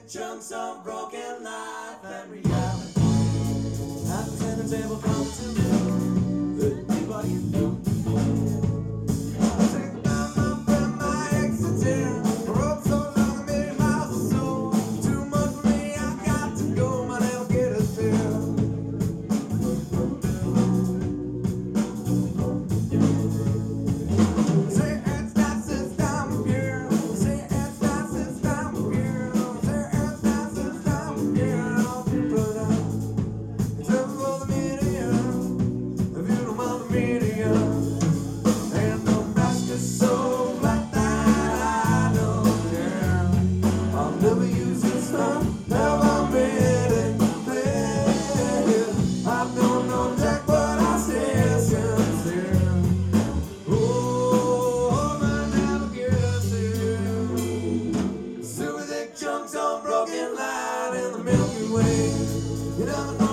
chunks of broken life and reality. At the center table come to me, the people you know. I take the time up and my exit here. I rode so long, a million miles or so. Too much for me, I got to go, my nail get us there. Say it's not this time of year. Say it's not this time of year. Say it's not this time of year. All people out. Except for the media, if you don't mind the media. And the mask is so black that I don't care. I'll never use this stuff, never made it clear. I don't know Jack, but I stay sincere. Oh, man, never gets here. Super thick chunks of broken light in the Milky Way. You never know.